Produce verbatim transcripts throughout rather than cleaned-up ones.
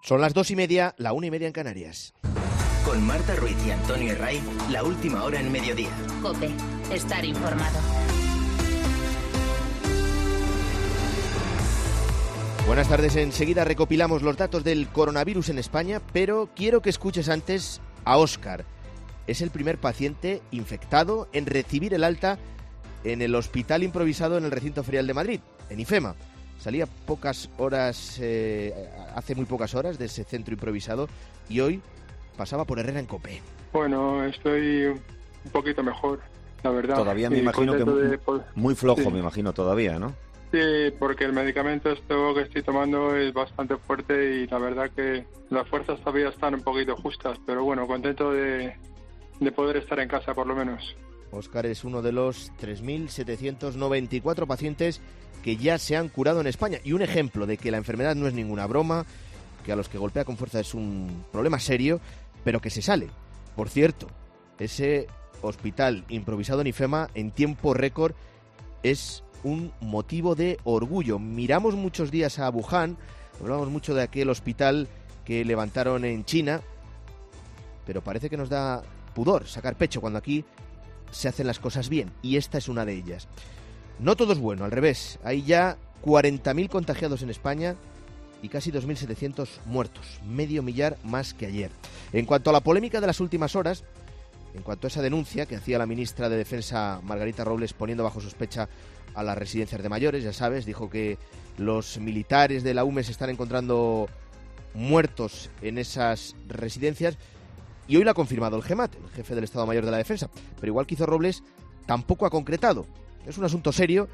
Son las dos y media, la una y media en Canarias. Con Marta Ruiz y Antonio Herray, la última hora en mediodía. COPE, estar informado. Buenas tardes, enseguida recopilamos los datos del coronavirus en España, pero quiero que escuches antes a Óscar. Es el primer paciente infectado en recibir el alta en el hospital improvisado en el recinto ferial de Madrid, en IFEMA. Salía pocas horas, eh, hace muy pocas horas de ese centro improvisado y hoy pasaba por Herrera en COPE. Bueno, estoy un poquito mejor, la verdad. Todavía me imagino que muy, de... muy flojo, sí. me imagino todavía, ¿no? Sí, porque el medicamento esto que estoy tomando es bastante fuerte y la verdad que las fuerzas todavía están un poquito justas, pero bueno, contento de, de poder estar en casa por lo menos. Óscar es uno de los tres mil setecientos noventa y cuatro pacientes que ya se han curado en España y un ejemplo de que la enfermedad no es ninguna broma, que a los que golpea con fuerza es un problema serio, pero que se sale. Por cierto, ese hospital improvisado en IFEMA en tiempo récord es un motivo de orgullo. Miramos muchos días a Wuhan, hablamos mucho de aquel hospital que levantaron en China, pero parece que nos da pudor sacar pecho cuando aquí se hacen las cosas bien, y esta es una de ellas. No todo es bueno, al revés. Hay ya cuarenta mil contagiados en España y casi dos mil setecientos muertos, medio millar más que ayer. En cuanto a la polémica de las últimas horas, en cuanto a esa denuncia que hacía la ministra de Defensa Margarita Robles poniendo bajo sospecha a las residencias de mayores, ya sabes, dijo que los militares de la U M E se están encontrando muertos en esas residencias y hoy lo ha confirmado el GEMAT, el jefe del Estado Mayor de la Defensa, pero igual que hizo Robles, tampoco ha concretado. Es un asunto serio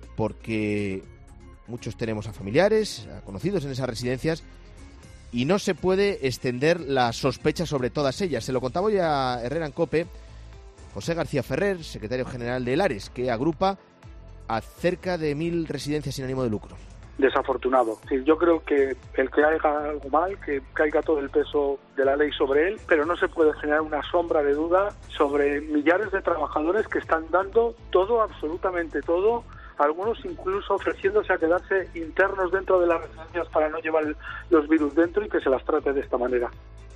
porque muchos tenemos a familiares, a conocidos en esas residencias y no se puede extender la sospecha sobre todas ellas. Se lo contaba hoy a Herrera en COPE José García Ferrer, secretario general de Lares, que agrupa a cerca de mil residencias sin ánimo de lucro. Desafortunado. Sí, yo creo que el que haga algo mal, que caiga todo el peso de la ley sobre él, pero no se puede generar una sombra de duda sobre millares de trabajadores que están dando todo, absolutamente todo, algunos incluso ofreciéndose a quedarse internos dentro de las residencias para no llevar los virus dentro y que se las trate de esta manera.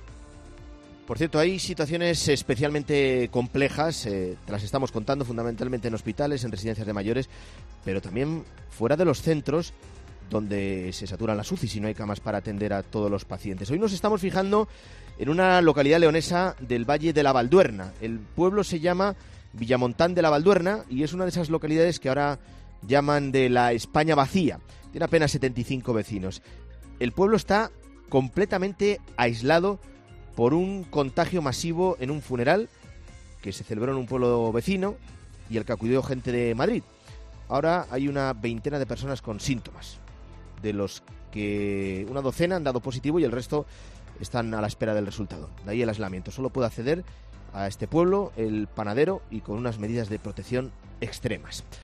Por cierto, hay situaciones especialmente complejas, eh, te las estamos contando fundamentalmente en hospitales, en residencias de mayores, pero también fuera de los centros donde se saturan las U C I s y no hay camas para atender a todos los pacientes. Hoy nos estamos fijando en una localidad leonesa del Valle de la Valduerna. El pueblo se llama Villamontán de la Valduerna y es una de esas localidades que ahora llaman de la España vacía. Tiene apenas setenta y cinco vecinos. El pueblo está completamente aislado por un contagio masivo en un funeral que se celebró en un pueblo vecino y al que acudió gente de Madrid. Ahora hay una veintena de personas con síntomas, de los que una docena han dado positivo y el resto están a la espera del resultado. De ahí el aislamiento. Solo puede acceder a este pueblo el panadero y con unas medidas de protección extremas.